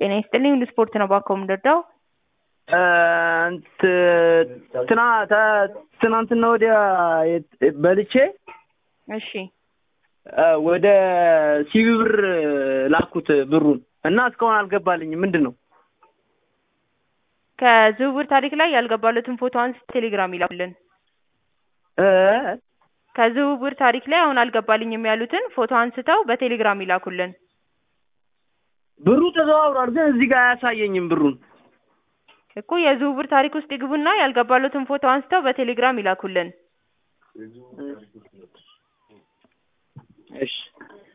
ጤና ይስጥልኝ ሁሉ ስፖርት ነው ባኮ ምንደዳው ትናንትና ወዲያ በልቼ እሺ ወደ ሲቢ ብር ላኩት ብሩን እና እስካሁን አልገባልኝም ምንድነው ከዝውውር ታሪክ ላይ ያልገባሉትን ፎቶ አንስ ቴሌግራም ይላኩልን ከዝውውር ታሪክ ላይ አሁን አልገባልኝም ያሉትን ፎቶ አንስተው በቴሌግራም ይላኩልን ብሩ ተዘዋውሯል ግን እዚህ ጋር አያሳየኝም ብሩን እኮ የዝውውር ታሪክ ውስጥ ይግቡና ያልገባሉትን ፎቶ አንስተው በቴሌግራም ይላኩልን እሺ